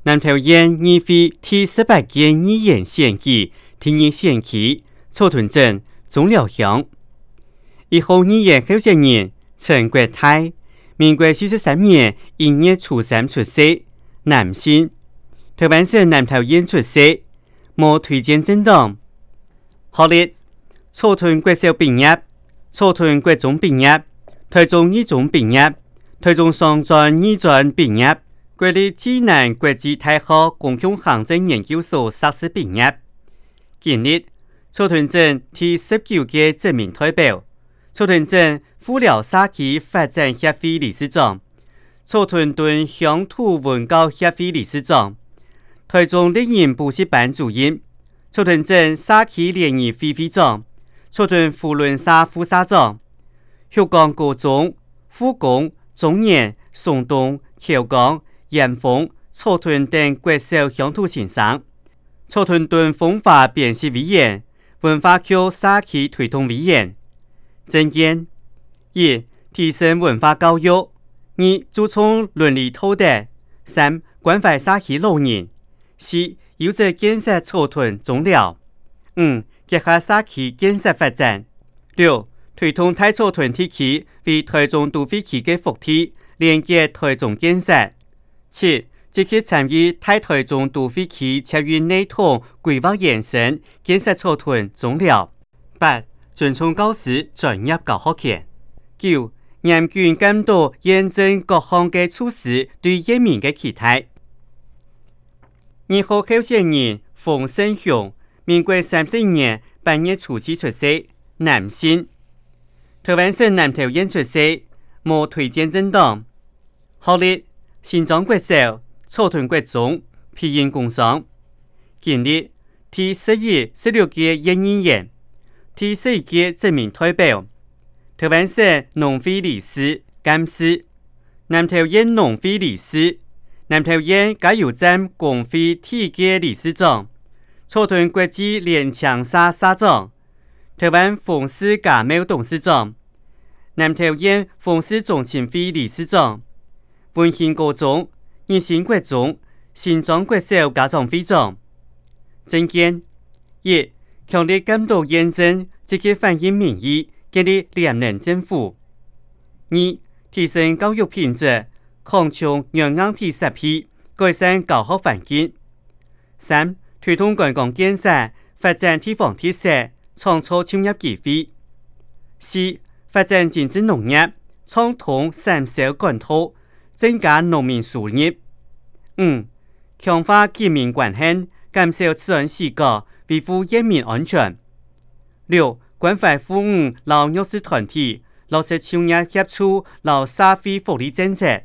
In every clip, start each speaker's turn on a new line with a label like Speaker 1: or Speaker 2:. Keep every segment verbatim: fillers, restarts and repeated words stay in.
Speaker 1: 南投县议会第十八届议员选举第二选区草屯镇中寮乡，一号议员候选人陈国泰，民国四十三年一月初三出生，男性，台湾省南投县出生，无推荐政党。学历：草屯国小毕业，草屯国中毕业，台中二中毕业，台中商专二专毕业。国立暨南国际大学公共行政研究所硕士毕业。今日草屯镇第十九届镇民代表，草屯镇富寮社区发展协会理事长，草屯镇乡土文教协会理事长，台中丽人补习班主任，草屯镇社区联谊会会长，草屯扶轮社副社长，旭江高中、富工、中原、松东、桥江、盐丰、草屯等国小乡土先生，草屯镇风化编习委员，文化局社区推动委员。政见：一、提升文化教育；二、注重伦理道德；三、关怀社区老人；四、有志建设草屯中寮；五、结合社区建设发展；六、推动大草屯地区为台中都会区的腹地，连接台中建设。七、积极参与大台中都会区捷运内统规划延伸，建设草屯中寮。八、尊重教师专业教学权。九、严謹监督验证各项的措施对人民的期待。二號候選人馮勝雄，民國三十一年八月初四出生，男性，台灣省南投縣出生，無推薦政黨。學歷：新莊國小、草屯國中、皮影工商。經歷：第十一、十六屆縣議員，第十一屆鎮民代表，台灣省農會理事、監事，南投縣農會理事，南投縣加油站工會體育理事長，草屯國際聯強社社長，台灣風獅家貿董事長，南投縣風獅總親會理事長，文興高中、仁新國中、新莊國小家長會長。政見：一、強烈監督驗證，積極反映民意，建立廉能政府；二、提升教育品質，擴充軟硬體設備，改善教學環境；三、推動觀光建設，發展地方特色，創造就業機會；四、發展精緻農業，暢通產銷管道，增加農民收入；五、強化警民關係，減少治安事故，維護人民安全；六、關懷婦女及弱勢團體，落實就業協助及社會福利政策。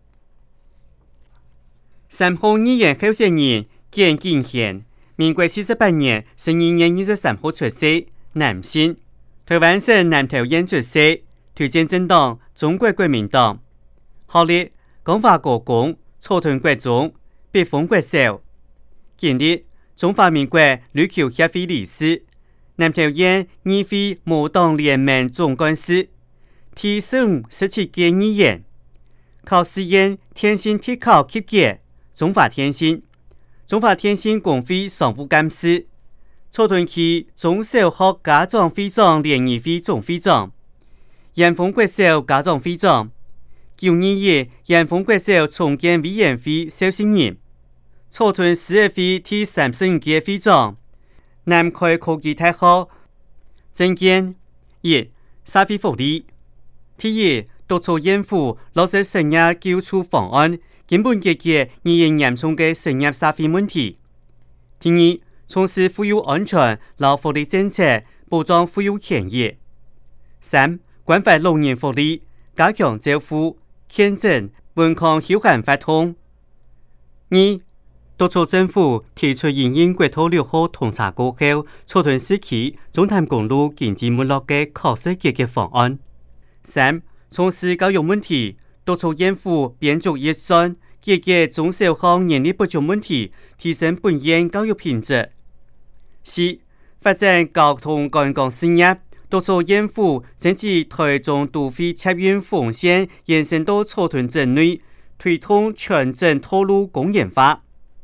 Speaker 1: 三號議員候選人簡景賢，民國四十八年十二月二十三號出生，男性，台灣省南投縣出生，推薦政黨中國國民黨。學歷：光華高工、草屯國中、北豐國小。經歷：中華民國壘球協會理事，南投縣議會無黨聯盟總幹事，第十五、十七屆議員。考試院天星特考及格，中華天星，中華天星工會常務幹事，草屯區中小學家長會長聯誼會總會長，鹽豐國小家長會長，九二一鹽豐國小重建委員會召集人，草屯市議會第三十五屆會長，南開科技大學。政見：一、社會福利；第一，督促縣府落實生涯救助方案，根本解決仍然嚴重的生業社會問題；第二，從事婦幼安全及福利政策，保障婦幼權益；三、關懷老人福利，加強照護、健診、健康休閒活動；二、督促政府提出營運國道六號通車過後，草屯市區中潭公路經濟沒落的可持解決方案；三、從事教育問題，督促縣府編足預算，解決中小學人力不足問題，提升本縣教育品質；四、發展交通觀光事業，督促縣府爭取台中都會捷運紅線延伸到草屯鎮內，推動全鎮道路公園化。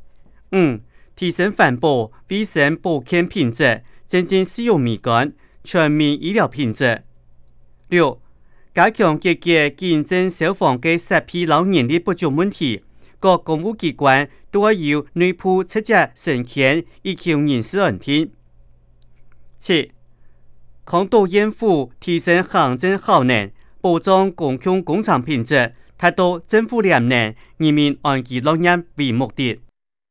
Speaker 1: 五、提升环保、卫生保健品质，增进使用美感，全面医疗品质。六、加强结结竞争消防嘅设备老人力不足问题，各公务机关都要由内部出价升迁，以求人事安定。七、抗毒严府提升行政效能，保障公共工厂品质，达到政府廉能、人民安居乐业为目的。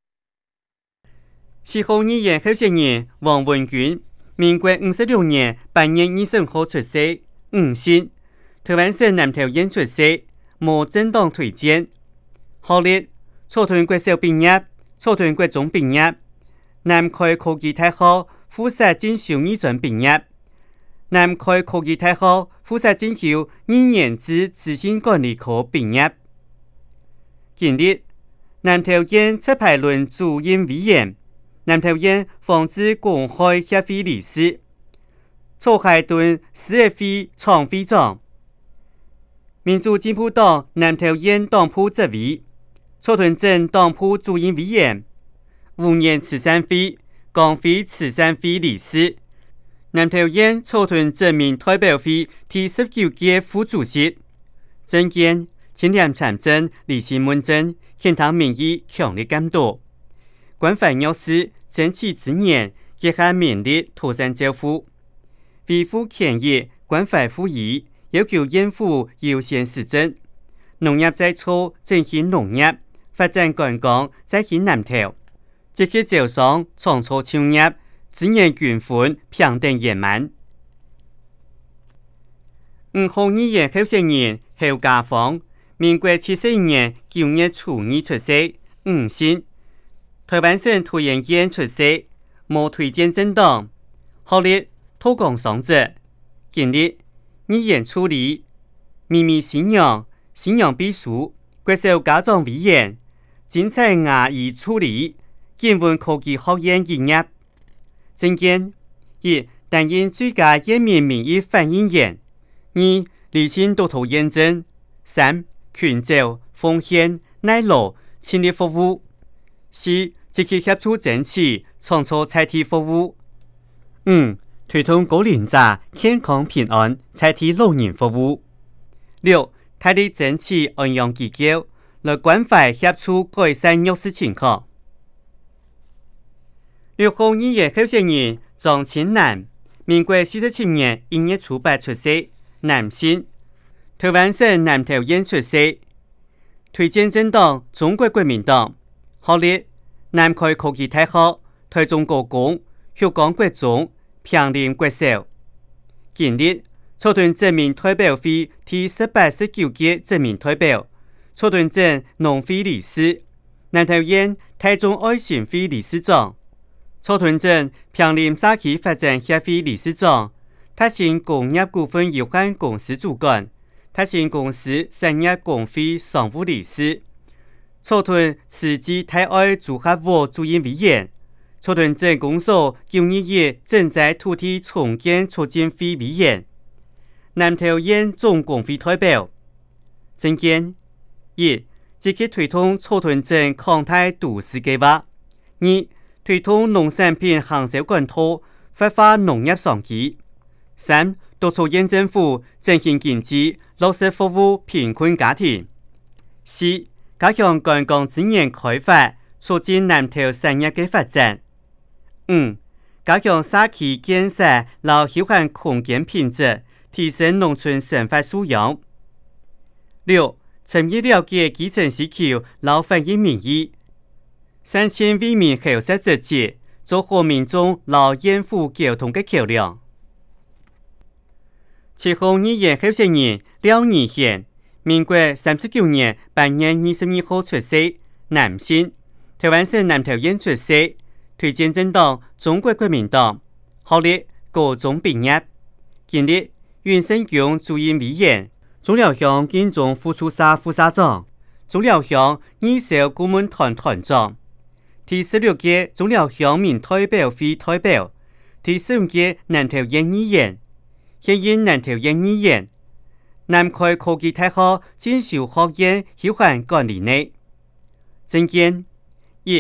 Speaker 1: 四号议员候选人王文君，民国五十六年八月二十号出生，五姓，台湾省南投县出生，无政党推荐。学历：草屯国小毕业，草屯国中毕业，南开科技大學附設進修二專畢業，南開科技大學附設進修二年制資訊管理科畢業。經歷：南投縣赤牌崙主任委員，南投縣防治公害協會理事，草海頓事業會創會長，民主進步黨南投縣黨部執委，草屯鎮黨部主任委員，五年慈善會光輝慈善會理事，南投縣草屯鎮民代表會第十九屆副主席。政見：清廉參政，理性問政，獻堂民意強烈監督。關懷弱勢，爭取資源，結合民力，妥善照顧，維護權益，關懷護議，要求縣府優先施政。農業再操，振興農業，發展觀光，再興南投。積極招商，創造創業，資源均分，平等圓滿。五號議員候選人侯家芳，民國七十一年九月初二出生，五姓，台灣省桃園縣出生，無推薦政黨。學歷：土工雙職。經歷：語言處理，秘密信仰，信仰秘書，國小家長委員，精彩牙醫處理。建文科技學院畢業。政見：一、擔任最佳人民民意反映員；二、理性督導驗證；三、群眾奉獻耐勞親力服務；四、積極協助爭取創造在地服務；五、推動高齡者健康平安在地老人服務；六、大力爭取安養機構來關懷協助改善弱勢情況。六號議員候選人張清南，民國四十七年一月初八出生，男性，台灣省南投縣出生，推薦政黨中國國民黨，學歷南開科技大學、台中高工、香港國中、平林國小，經歷草屯鎮民代表會第十八、十九屆鎮民代表，草屯鎮農會理事，南投縣台中愛心會理事長。草屯鎮平林社區發展協會理事長，泰新工業股份有限公司主管，泰新公司產業工會常務理事，草屯慈濟泰愛組合會主任委員，草屯鎮公所九二一賑災土地重建促進會委員，南投縣總工會代表。政見：一、積極推動草屯鎮康泰都市計劃；二、推動農產品行銷管道，發揮農業商機；三、督促縣政府振興經濟，落實服務貧困家庭；四、加強觀光資源開發，促進南投產業嘅發展；五、加強社區建設，勞休閒空間品質，提升農村生活素養；六、深入了解基層需求，勞反映民意。三千為民後設積極，做好民眾勞縣府交通嘅橋梁。七號議員候選人廖義賢，民國三十九年八月二十二號出生，男性，台灣省南投縣出生，推薦政黨中國國民黨，學歷高中畢業，經歷雲盛宮主任委員，中寮鄉建中副處社副社長，中寮鄉二小顧問團團長。第十六屆中寮鄉民代表會代表，第十五屆南投縣議員，現任南投縣議員，南開科技大學進修學院有限管理內。政見：一、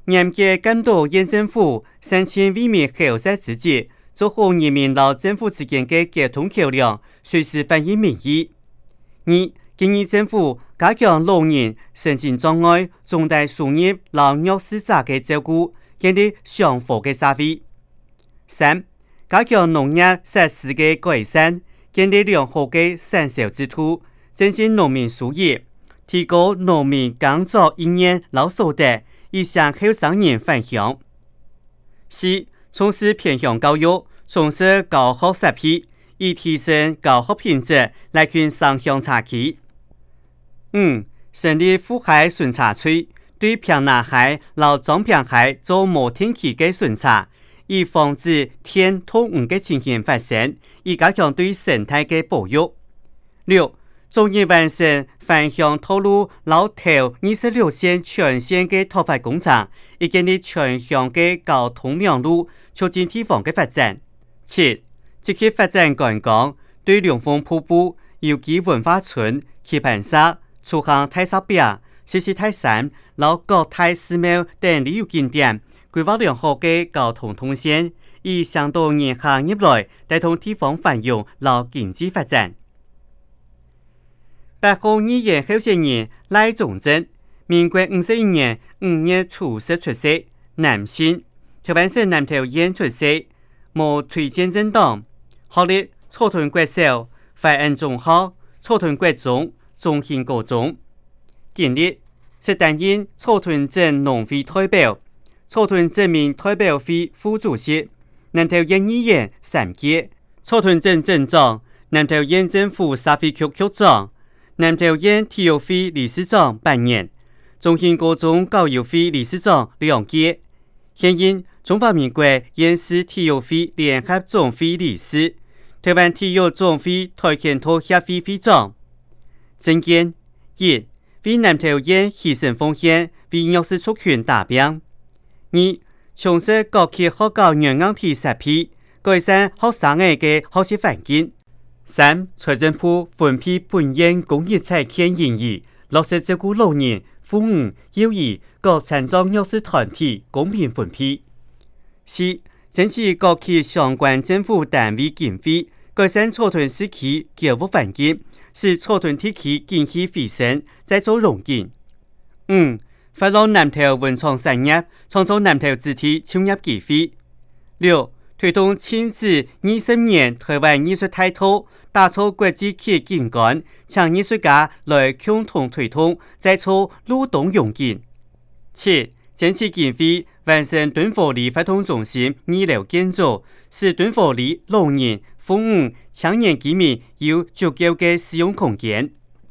Speaker 1: 严格监督县政府申请为民口舌之际，做好人民和政府之间的沟通桥梁，随时反映民意。二、建议政府加強老人、身心障礙、重大輸入和弱勢者嘅照顧，建立祥和嘅社會。三、加強農業設施嘅改善，建立良好嘅產銷制度，增進農民收入，提高農民耕作意願和所得，以向後生人分享。四、從事偏鄉教育，從事教學設備，以提升教學品質，來勸城鄉差距。五、成立富海巡查區，對平南海、老漳平海做無定期嘅巡查，以防止天土誤嘅情形發生，以加強對生態嘅保育。六、終於完成返鄉道路老頭二十六線全線嘅拓發工程，以建立全鄉嘅交通網路，促進地方嘅發展。七、積極發展觀光，對龍鳳瀑布、有機文化村、棋盤沙、楚行太沙壁、石獅泰山、老國泰寺廟等旅遊景點，規劃良好嘅交通通線，以向導人行入來，帶動地方繁榮和經濟發展。八號議員候選人賴宗珍，民國五十一年五月初十出世，男性，台灣省南投縣出世，無推薦政黨，學歷草屯國小、懷恩中學、草屯國中、中興高中。經歷是擔任草屯鎮農會代表、草屯鎮民代表會副主席、南投縣議員三屆、草屯鎮鎮長、南投縣政府社會局局長、南投縣體育會理事長八年，中興高中教育會理事長兩屆，現任中華民國縣市體育會聯合總會理事、台灣體育總會跆拳道協會會長。政見一、為南投縣犧牲奉獻，為弱勢族群打拼；二、從事各級學校軟硬體設備，改善學生嘅嘅學習環境；三、財政部分批本縣公益財欠盈餘，落實照顧老人、婦女、幼兒、各殘障弱勢團體公平分配；四、爭取各級相關政府單位經費，改善草屯市區教育環境，使草屯地區經濟回升，再造榮景。五、發展南投文創產業，創造南投子弟就業機會。六、推動親子二十年台灣藝術態度，打造國際級景觀，請藝術家來共同推動，再造路東榮景。七、爭取經費，完成敦化里活動中心二樓建築，使敦化里老人、婦女、青年居民有足夠嘅使用空間。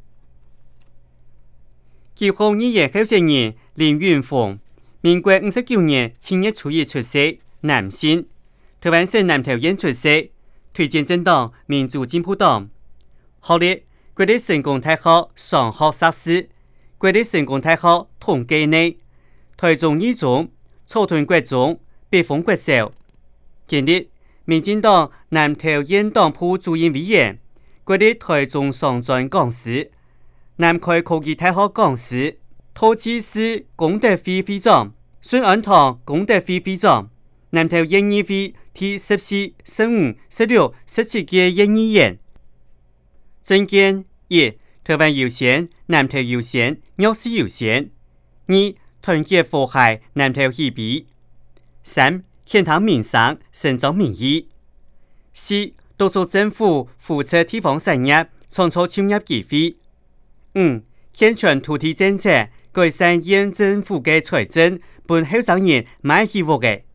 Speaker 1: 九號議員候選人林雲峰，民國五十九年七月初一出世，男性，台灣省南投縣出世，推薦政黨民主進步黨。學歷國立成功大學商學碩士，國立成功大學統計內，台中一中、草屯國中、北豐國小。經歷民進黨南投縣黨部主任委員，國立台中商專講師，南開科技大學講師，桃機市功德會會長，順安堂功德會會長，南投縣議會第十四、十五、十六、十七屆縣議員。政見一、台灣優先，南投優先，弱勢優先；二、團結和諧，南投起比；三、健康民生，伸張民意；四、督促政府扶持地方產業，創造就業機會；五、健全土地政策，改善縣政府嘅財政，本後生人買希望嘅。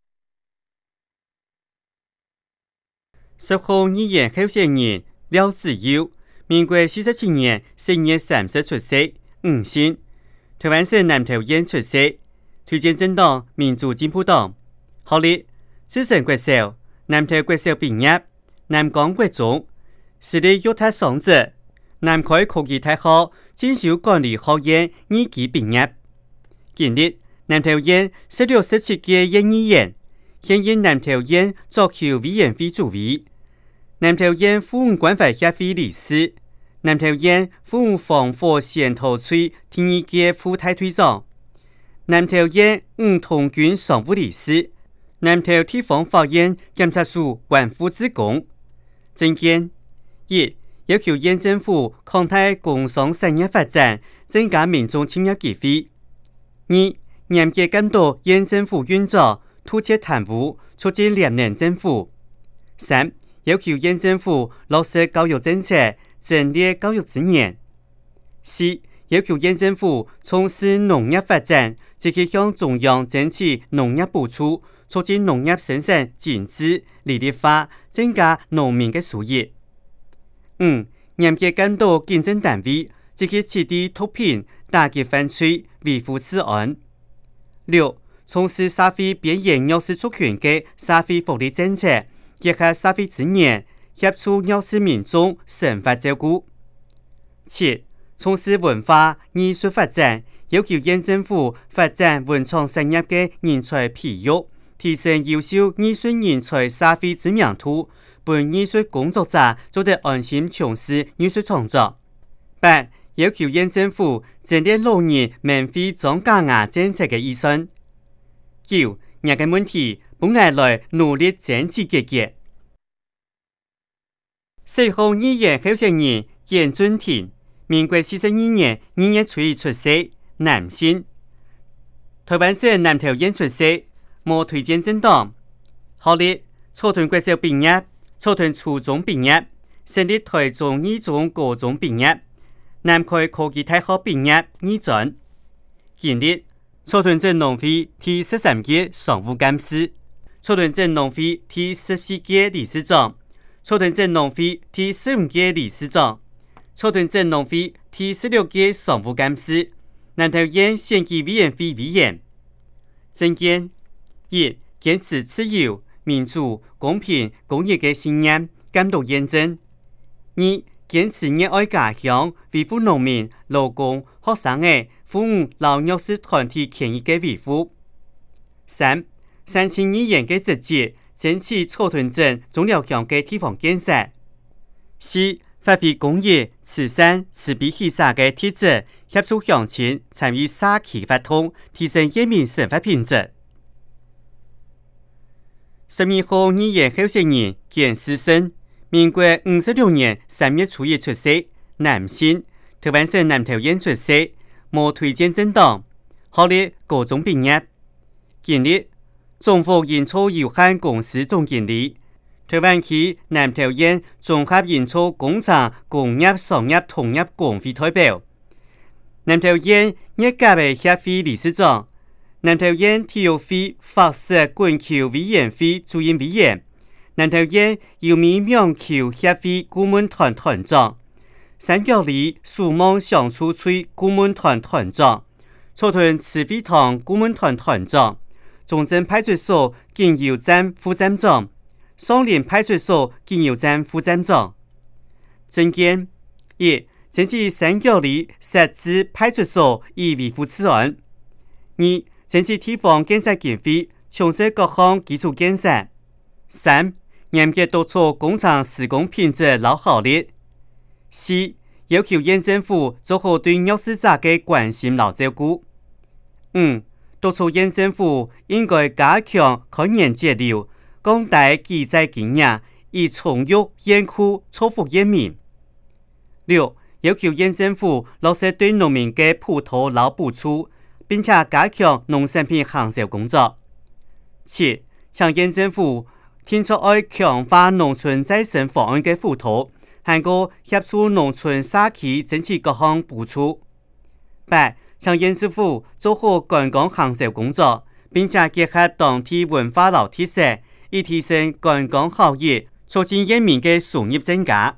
Speaker 1: 十號議員候選人廖子佑，民國四十七年四月三十出世，吳姓，台灣省南投縣出世，推薦政黨民主進步黨。學歷資深國小，南投國小畢業，南港國中，私立幼特雙職，南開科技大學進修管理學院二級畢業。經歷南投縣十六、十七屆縣議員，現任南投縣足球委員會主委，南投縣婦女關懷協會理事，南投縣婦女防火先導處第二屆副大隊長， 南投县五同郡常务理事，南投地方法院检察署万夫之功。政见一，要求县政府扩大工商产业发展，增加民众就业机会。二，严格监督县政府运作，突切贪污，促进廉廉政府。三，要求县政府落实教育政策，整理教育资源。四，要求县政府从事农业发展，积极向中央争取农业补助，促进农业生产精致、利率化，增加农民的收益。五，严格监督竞争单位，积极取缔毒品，打击犯罪，维护治安。六，从事社会边缘弱势族群的社会福利政策，结合社会资源，协助弱势民众生活照顾。七，从事文化艺术发展，要求县政府发展文创产业的人才培育，提升优秀艺术人才社会知名度，让艺术工作者做得安心从事艺术创作。八，要求县政府整理老人免费装假牙政策的预算。九，两个问题本来来努力争取解决。随后议员候选人严俊廷，民国四十二年二月初一出生，男性，台湾省南投县出生，无推荐政党。学历：草屯国小毕业，草屯初中毕业，省立台中二中高中毕业，南开科技大学毕业二专。经历：草屯镇农会第十三届常务干事，草屯镇农会第十四届理事长，草屯镇农会第十五届理事长，草屯镇农会第十六届常务干事，南投县选举委员会委员。政见：一，坚持自由、民主、公平、公义的信念，监督验证；二，坚持热爱家乡，维护农民、劳工、学生的服务老弱势团体权益的维护；三，三千议员的职责，争取草屯镇中寮乡的地方建设；四，发挥公益、慈善、慈悲喜舍的特质，协助乡亲参与社区发展，提升人民生活品质。十二号议员候选人简思生，民国五十六年三月初一出生，男性，台湾省南投县出生，无推荐政党。学历：高中毕业。经历：中福印钞有限公司总经理，台湾区南投县综合印钞工厂工业商业统一工会代表，南投县业界的协会理事长，南投县体育会法式棍球委员会主任委员，南投县游民网球协会顾问团团长，三角里树芒橡树村顾问团团长，草屯慈惠堂顾问团团长，中正派出所警邮站副站长，双林派出所警邮站副站长。政见：一，争取三角里设置派出所以维护治安；二，争取地方建设经费，充实各项基础建设；三，严格督促工厂施工品质老效率；四，要求县政府做好对弱势者的关心老照顾；五，督促县政府应该加强开源节流，广大记载经验，以充裕严酷造福人民；六，要求县政府落实对农民的普托劳补助，并且加强农产品行销工作；七，向县政府提出爱强化农村再生方案的辅导，含个协助农村社区争取各项补助；八，向县政府做好观光行销工作，并且结合当地文化老特色，以提升观光效益，促进人民的收入增加。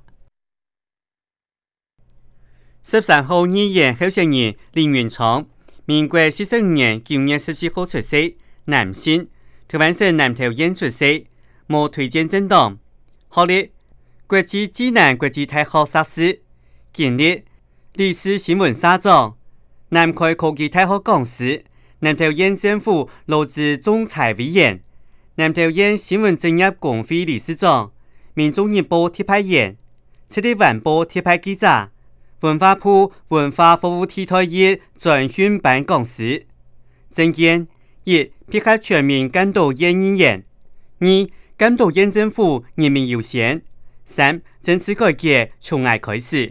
Speaker 1: 十三号议员候选人林元昌，民国四十五年九月十七号出生，男性，台湾省南投县出生，无推荐政党。学历：国际暨南国际大学硕士。经历：历史新闻社长，南开科技大学讲师，南投县政府劳资仲裁委员，南投县新闻专业工会理事长，民众日报特派员，赤地晚报特派记者，文化部文化服务替代役专训班讲师。 政见一、撇开全民监督院议员；二、监督院政府人民优先；三、政治改革从爱开始。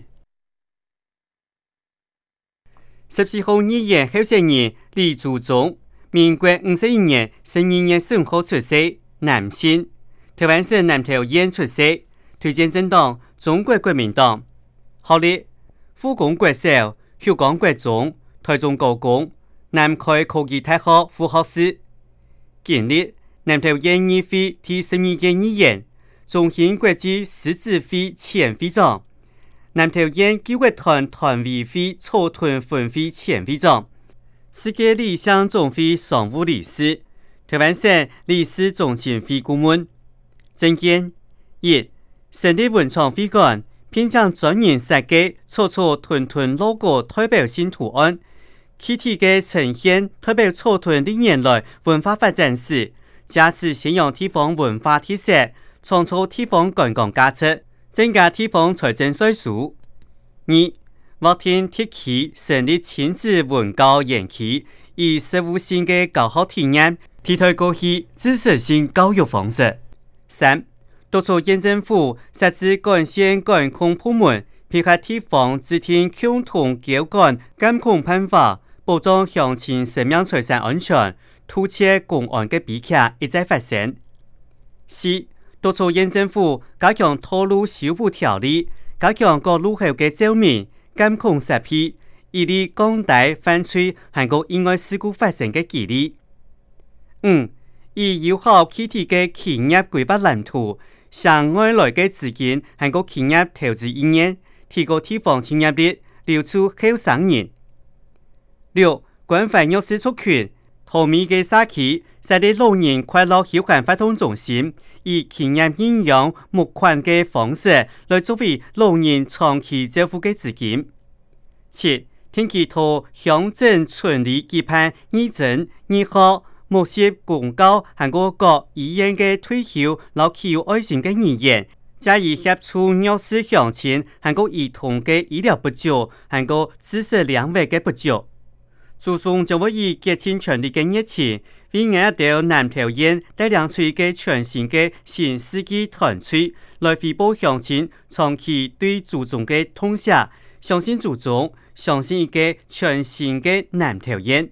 Speaker 1: 十四号议员候选人李祖宗，民国五十一年十二月十五号出生，男性，台湾省南投县出生，推荐政党中国国民党。学历：复工国小、香港国中、台中高工、南开科技大學副學士。經歷：南投縣議會第十二屆議員，中興國際獅子會前會長，南投縣救國團團委會草屯分會前會長，世界理想總會常務理事，台灣省理事中心會顧問。政見：一、成立文創會館，並將專人設計草草屯屯 logo 代表性圖案，具體嘅呈現代表草屯歷年來文化發展史，加持宣揚地方文化特色，創造地方觀光價值，增加地方財政稅收。二、劃定特區成立親子文教園區，以實務性嘅教學體驗，替代過去知識性教育方式。三、督促縣政府設置管線管控部門，配合地方制定共同監管監控辦法，保障鄉親生命財產安全，杜絕公安嘅悲劇一再發生。四、督促縣政府加強道路修補條例，加強各路口嘅照明、監控設備，以利降低犯罪和個意外事故發生嘅幾率。五、以友好具體嘅企業規劃藍圖，向外來嘅資金和個企業投資意願，提高地方企業力，留住後生人。六、關懷弱勢族群，透明嘅社區設立老人快樂休閒活動中心，以企業應用募款嘅方式來作為老人長期照顧嘅資金。七、定期托鄉鎮村里舉辦義診、義學、募集公告和各國醫院嘅退休老具有愛心嘅人員，加以協助弱勢鄉親和個兒童嘅醫療不足和個知識領域嘅不足。祖宗就會以竭盡全力嘅熱情，為我哋南投縣帶領出嘅全新嘅新世紀團隊，來回報鄉親長期對祖宗嘅痛惜，相信祖宗，相信一個全新嘅南投縣。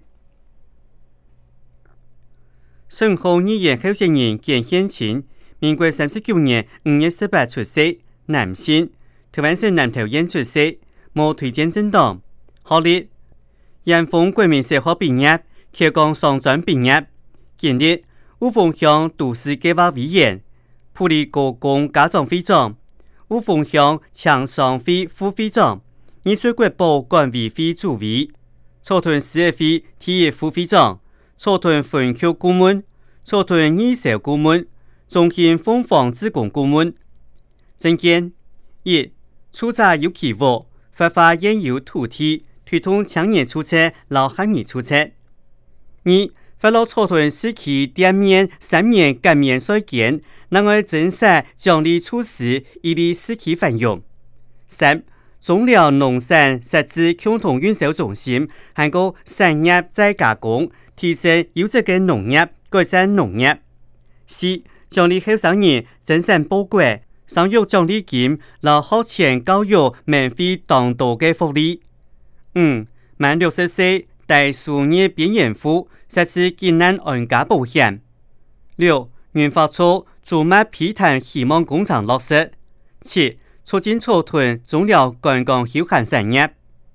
Speaker 1: 十五號議員候選人簡顯清，民國三十九年五月十八出生，男性，台灣省南投縣出生，無推薦政黨，學歷。延豐國民小學畢業，僑工商專畢業，經歷霧峰鄉都市計劃委員、埔里高工家長會長、霧峰鄉廠商會副會長、藝術國寶管委會主委、草屯市議會體育副會長、草屯分區顧問、草屯義社顧問、中興鳳凰職工顧問。政見一、出閘有期望，發發現有土地，推動青年出車、老漢兒出車。二、發落草屯市區店面三年減免稅減，另外增設獎勵措施，以利市區繁榮。三、中寮農產設置共同運銷中心，還個產業再加工，提升優質嘅農業，改善農業。四、獎勵後生人增產報國，生育獎勵金，留學前教育免費當道嘅福利。五、滿六十歲帶數年邊緣戶實施艱難安家保險。六、原發出駐馬皮坦希望工廠落實。七、促進草屯中寮觀光休閒產業。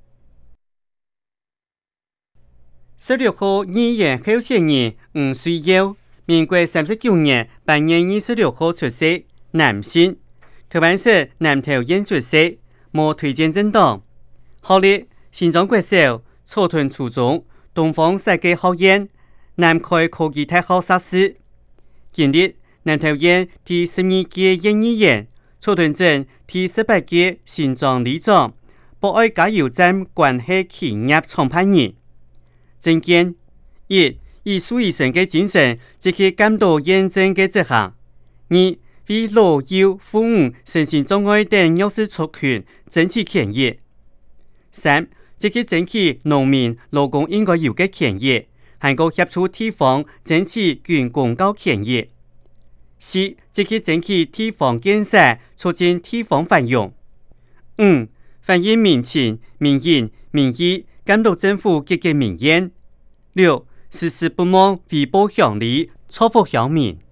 Speaker 1: 十六號議員候選人吳水耀，民國三十九年八月二十六號出生，男性，台灣省南投縣出生，無推薦政黨，學歷。新莊國小、草屯初中、東方設計學院、南開科技大學碩士，經歷南投縣第十二屆縣議員、草屯鎮第十八屆新莊里長、博愛加油站關係企業創辦人。政見一、以樹醫生嘅精神，積極監督驗證嘅執行；二、為老幼婦孺、身心障礙等弱勢族群爭取權益；三、積極爭取農民勞工應該有嘅權益， 韓國協助地方爭取軍公告權益。四、積極爭取地方建設，促進地方繁榮。五、反映民情、民意、民意，監督政府積極民怨。六、時時不忘回報鄉里，造福鄉民。